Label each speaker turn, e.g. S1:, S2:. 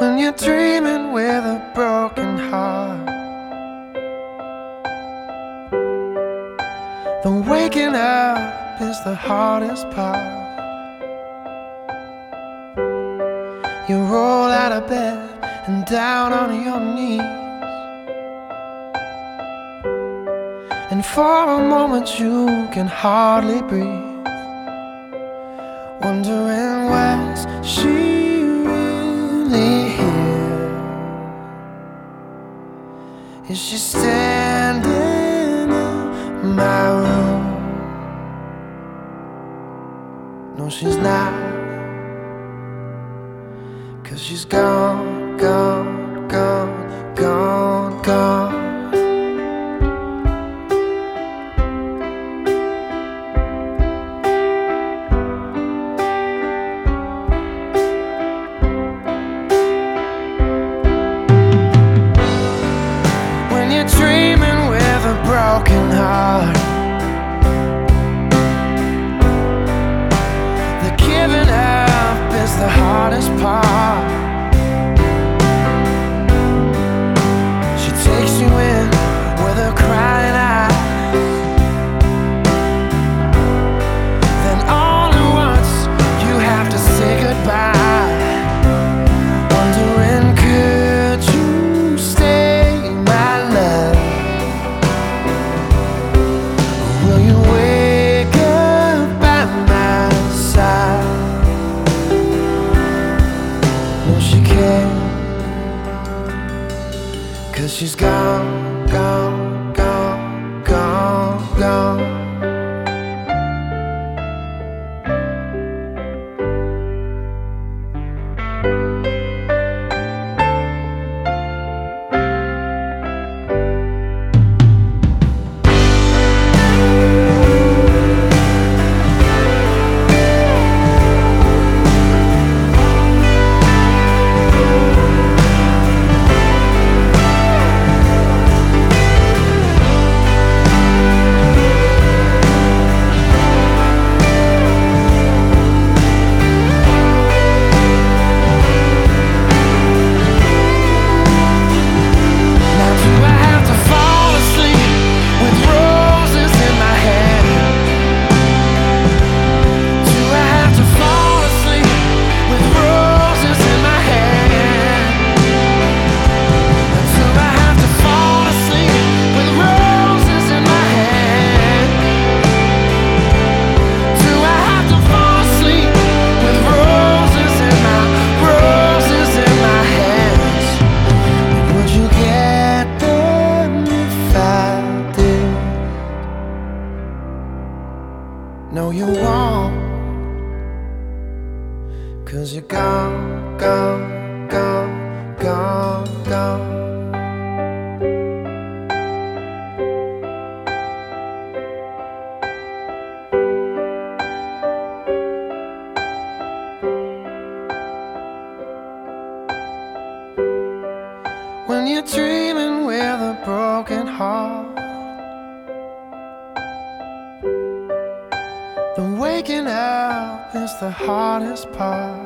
S1: when you're dreaming with a broken heart. The waking up is the hardest part. You roll out of bed and down on your knees, and for a moment you can hardly breathe, wondering where's she really here? Is she standing in my room? No, she's not, 'cause she's gone, gone, gone, gone, gone. When you're dreaming with a broken heart, the giving up is the hardest part. She takes you in with her crying eyes, then all at once you have to say goodbye, wondering could you stay, my love? Or will you wake up by my side? No, she can't, 'cause she's gone, gone, gone, gone, gone. No, you won't, 'cause you're gone, gone, gone, gone, gone. When you're dreaming with a broken heart, the waking up is the hardest part.